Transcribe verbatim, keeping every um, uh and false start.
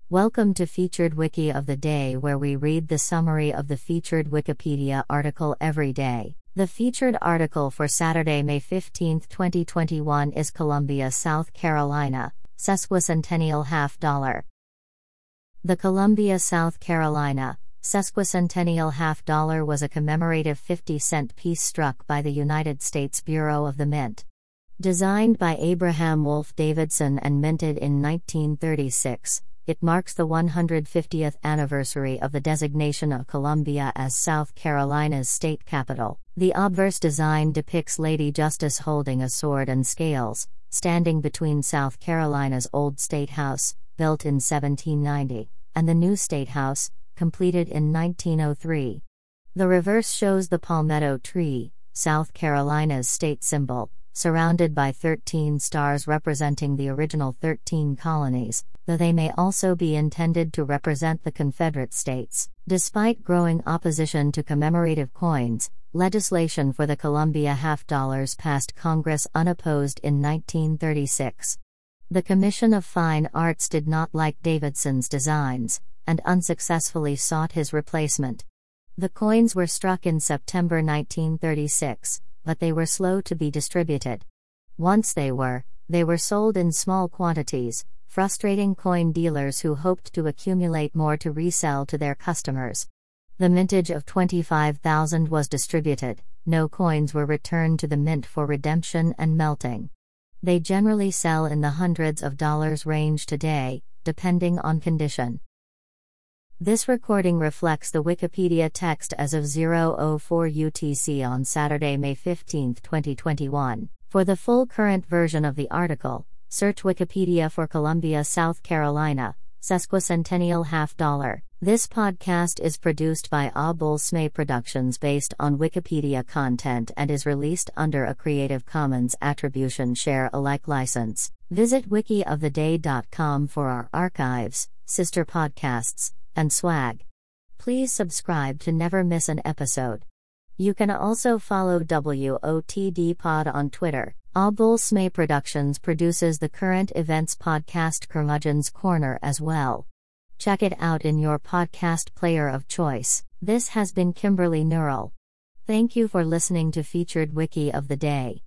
Welcome to Featured Wiki of the Day, where we read the summary of the featured Wikipedia article every day. The featured article for Saturday, May fifteenth, twenty twenty-one is Columbia, South Carolina, Sesquicentennial Half Dollar. The Columbia, South Carolina, Sesquicentennial Half Dollar was a commemorative fifty cent piece struck by the United States Bureau of the Mint. Designed by Abraham Wolfe Davidson and minted in nineteen thirty-six, it marks the one hundred fiftieth anniversary of the designation of Columbia as South Carolina's state capital. The obverse design depicts Lady Justice holding a sword and scales, standing between South Carolina's old State House, built in seventeen ninety, and the new State House, completed in nineteen oh three. The reverse shows the palmetto tree, South Carolina's state symbol, surrounded by thirteen stars representing the original thirteen colonies, though they may also be intended to represent the Confederate States. Despite growing opposition to commemorative coins, legislation for the Columbia half dollars passed Congress unopposed in nineteen thirty-six. The Commission of Fine Arts did not like Davidson's designs, and unsuccessfully sought his replacement. The coins were struck in September nineteen thirty-six, but they were slow to be distributed. Once they were, they were sold in small quantities, frustrating coin dealers who hoped to accumulate more to resell to their customers. The mintage of twenty-five thousand was distributed. No coins were returned to the mint for redemption and melting. They generally sell in the hundreds of dollars range today, depending on condition. This recording reflects the Wikipedia text as of zero oh four U T C on Saturday, May fifteenth, twenty twenty-one. For the full current version of the article, search Wikipedia for Columbia, South Carolina, Sesquicentennial Half Dollar. This podcast is produced by Obulsme Productions based on Wikipedia content and is released under a Creative Commons Attribution Share Alike license. Visit wiki of the day dot com for our archives, sister podcasts, and swag. Please subscribe to never miss an episode. You can also follow W O T D Pod on Twitter. Obulsme Productions produces the current events podcast Curmudgeon's Corner as well. Check it out in your podcast player of choice. This has been Kimberly Neural. Thank you for listening to Featured Wiki of the Day.